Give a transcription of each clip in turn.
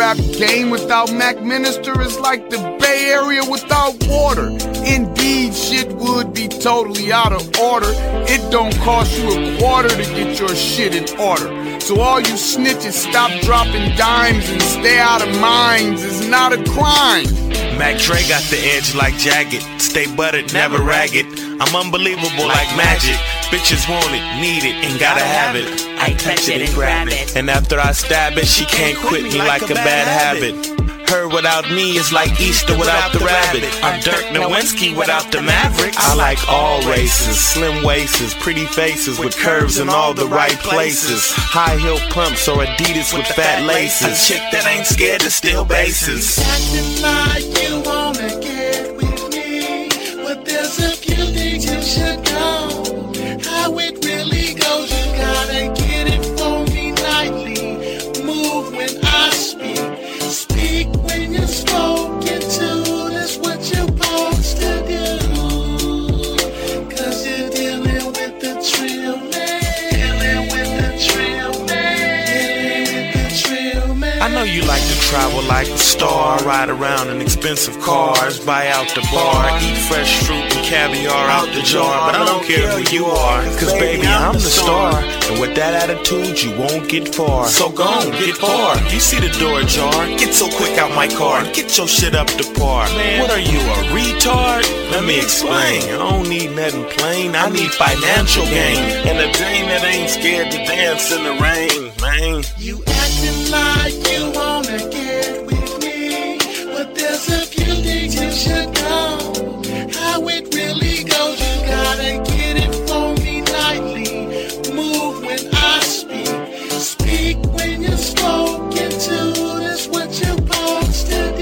rap game without Mac Minister is like the Bay Area without water. Indeed, shit would be totally out of order. It don't cost you a quarter to get your shit in order. So all you snitches, stop dropping dimes and stay out of minds. It's not a crime. Mac Dre got the edge like Jagged. Stay buttered, never ragged. I'm unbelievable like magic. Bitches want it, need it, and gotta have it. I touch it and grab it. And after I stab it, she can't quit me like a bad habit. Her without me is like Easter without the rabbit. I'm Dirk Nowinski without the Mavericks. I like all races, slim waists, pretty faces with curves in all the right places. High heel pumps or Adidas with fat laces. A chick that ain't scared to steal bases. Acting like you wanna get with me, but there's a few things you should know. How it really goes, you gotta get it for me nightly. Move when I speak. Speak when you're spoken to, that's what you're supposed to do. Cause you're dealing with the trill man. Dealing with the trill man. Dealing with the trill man. I know you like to travel like a star, ride around in expensive cars, buy out the bar, eat fresh fruit and caviar out the jar. But I don't care who you are, cause baby, I'm the star. And with that attitude, you won't get far. So go on, get far. You see the door ajar, get so quick out my car, get your shit up to par. What are you, a retard? Let me explain. I don't need nothing plain, I need financial gain. And a dame that ain't scared to dance in the rain, man. You acting like you wanna get with me, but there's a few things you should know. How it really goes, you gotta get it for me nightly. Move when I speak. Speak when you're spoken to, that's what you're supposed to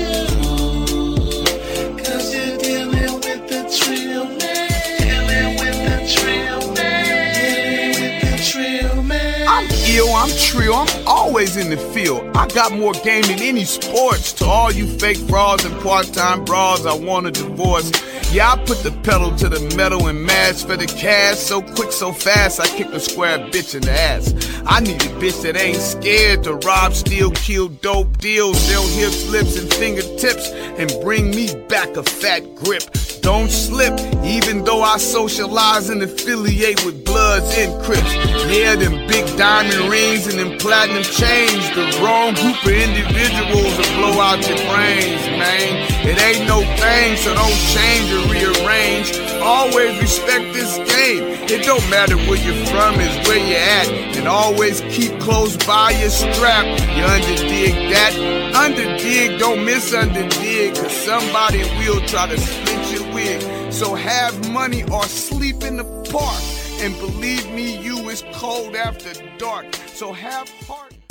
do. Cause you're dealing with the trill man. Dealing with the trill man. Dealing with the trill man. I'm ill, I'm trill, I'm always in the field. I got more game than any sports. To all you fake frauds and part-time bras, I want a divorce. Yeah, I put the pedal to the metal and mash for the cash. So quick, so fast, I kick a square bitch in the ass. I need a bitch that ain't scared to rob, steal, kill, dope deals, sell hips, lips, and fingertips, and bring me back a fat grip. Don't slip, even though I socialize and affiliate with Bloods and Crips. Yeah, them big diamond rings and them platinum chains, the wrong group of individuals will blow out your brains, man. It ain't no thing, so don't change or rearrange. Always respect this game. It don't matter where you're from, it's where you're at. And always keep close by your strap. You underdig that? Underdig, don't miss underdig, cause somebody will try to split your wig. So have money or sleep in the park. And believe me, you is cold after dark. So have heart.